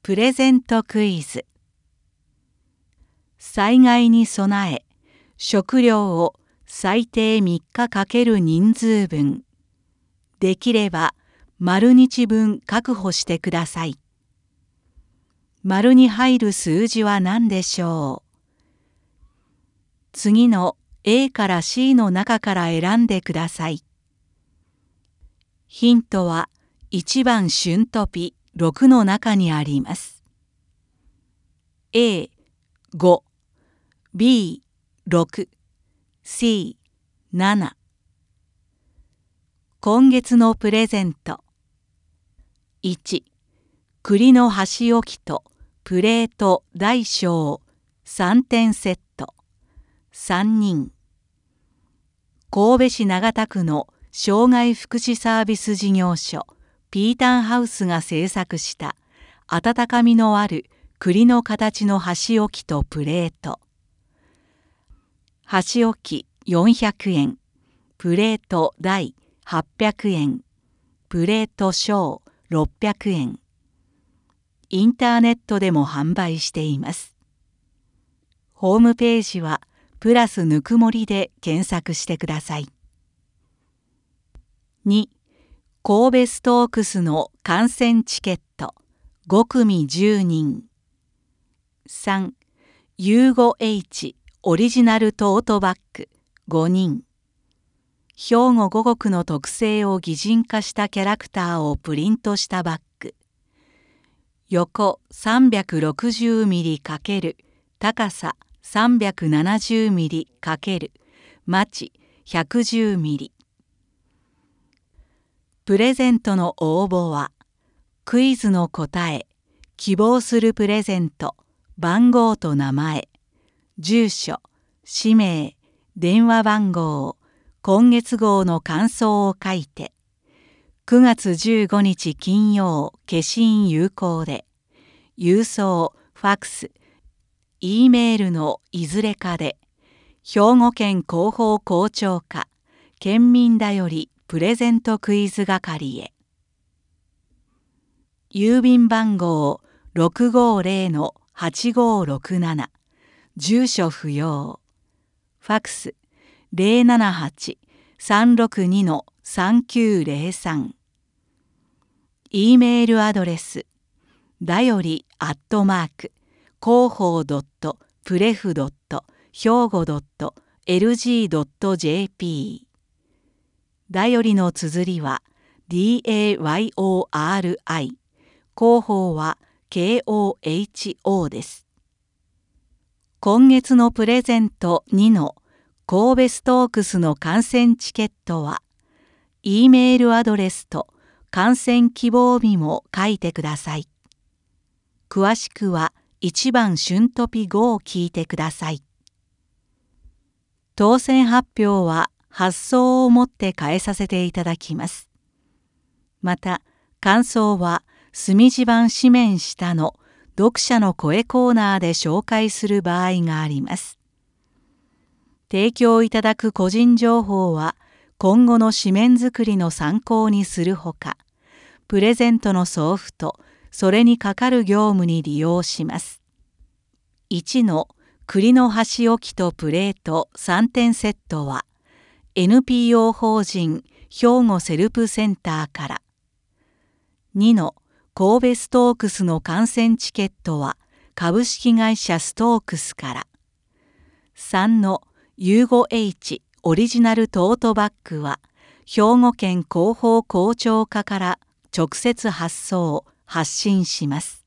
プレゼントクイズ。災害に備え、食料を最低3日かける人数分、できれば丸日分確保してください。丸に入る数字は何でしょう。次の A から C の中から選んでください。ヒントは1番春トピ6の中にあります。A、5、B、6、C、7。今月のプレゼント。1、栗の箸置きとプレート大小3点セット。3人。神戸市長田区の障害福祉サービス事業所ピータンハウスが制作した温かみのある栗の形の箸置きとプレート。箸置き400円、プレート大800円、プレート小600円。インターネットでも販売しています。ホームページはプラスぬくもりで検索してください。2、神戸ストークスの観戦チケット5組10人。3、U5H オリジナルトートバッグ5人。兵庫五穀の特性を擬人化したキャラクターをプリントしたバッグ。横 360mm× 高さ 370mm× マチ 110mm。プレゼントの応募は、クイズの答え、希望するプレゼント、番号と名前、住所、氏名、電話番号、今月号の感想を書いて、9月15日金曜消印有効で、郵送、ファックス、Eメールのいずれかで、兵庫県広報校長課、県民だよりプレゼントクイズ係へ。郵便番号 650-8567、住所不要。ファックス 078-362-3903。Eメールアドレスだより@広報.pref.hyogo.lg.jp。 だよりの綴りは DAYORI、 広報は KOHO です。今月のプレゼント2の神戸ストークスの観戦チケットは Eメールアドレスと観戦希望日も書いてください。詳しくは1番春トピ5を聞いてください。当選発表は発送をもって変えさせていただきます。また、感想は墨字版紙面下の読者の声コーナーで紹介する場合があります。提供いただく個人情報は今後の紙面作りの参考にするほか、プレゼントの送付とそれにかかる業務に利用します。1の栗の箸置きとプレート3点セットは NPO 法人兵庫セルプセンターから。2の神戸ストークスの観戦チケットは株式会社ストークスから。3の U5H オリジナルトートバッグは兵庫県広報校長課から直接発送・発信します。